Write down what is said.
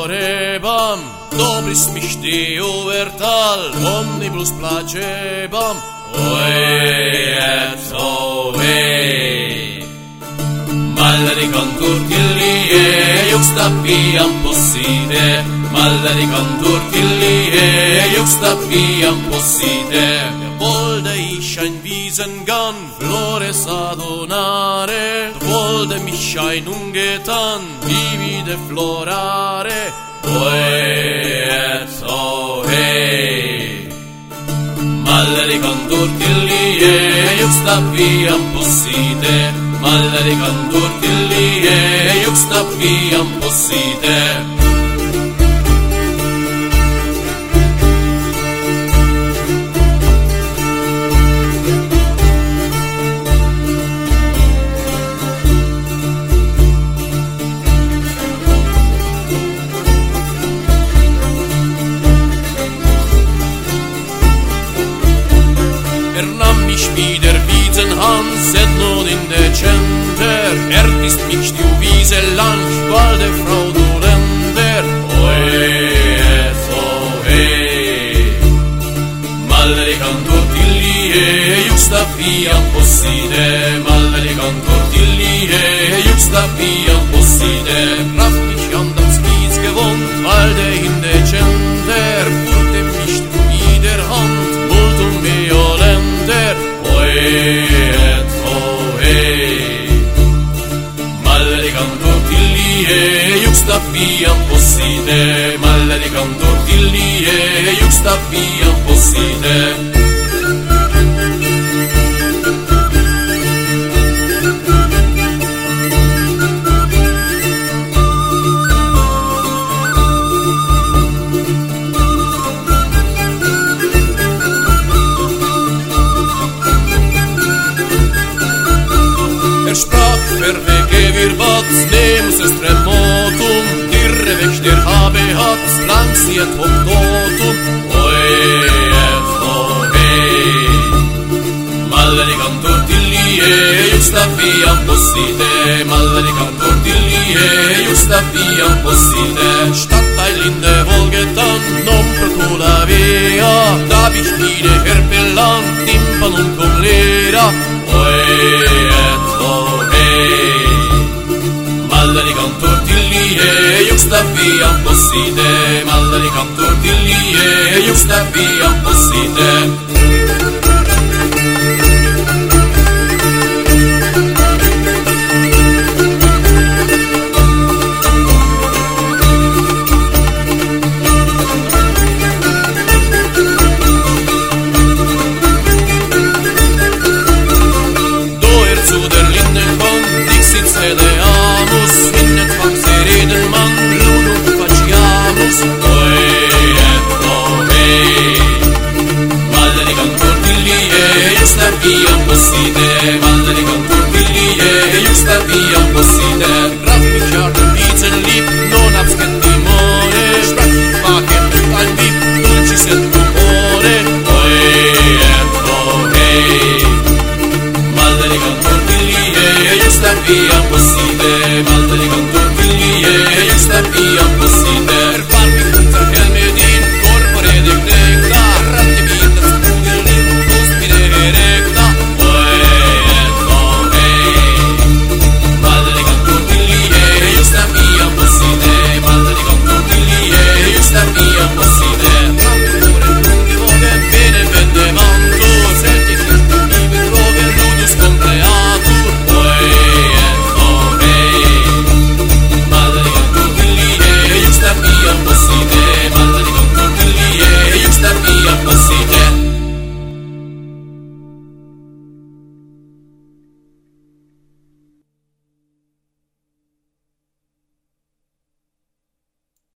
florebam, dobris mich Deo vertal, omnibus placebam, oe et oe. Mallari canturtillie, juxtapiam posside, Mallari canturtillie, juxtapiam posside. Wollte ich ein Wiesengan, Flores adonare, wollte mich ein ungetan, vivide florare, oe et oe. Mallari canturtillie, juxtapiam posside, Mallari canturtillie, juxtapiam posside. Nahm mich wieder Wiesenhans, et nun in Dezember, ist mich die Wiese lang, weil der Frau dolender, oe et oe. Mallari canturtillie, juxtapiam posside, Mallari canturtillie, juxtapiam posside. Traf mich an das Kies gewohnt, weil der in Dezember, führte mich wieder Hand, multum violenter, oe et oe. Mallari canturtillie, juxtapiam posside, Mallari canturtillie, juxtapiam posside. Sprach verwege wir Batz, nemus es tremotum, dirre weg der habe hat's, lang sie et hoc totum, oe et oe. Mallari canturtillie, juxtapiam posside, Mallari canturtillie, juxtapiam posside. Stadtteil in der Wolgetan, non pro la via, da ich mine herpellan, timpanum cum lera, oe et oe. Mallari canturtillie, juxtapiam posside, Mallari canturtillie, juxtapiam posside.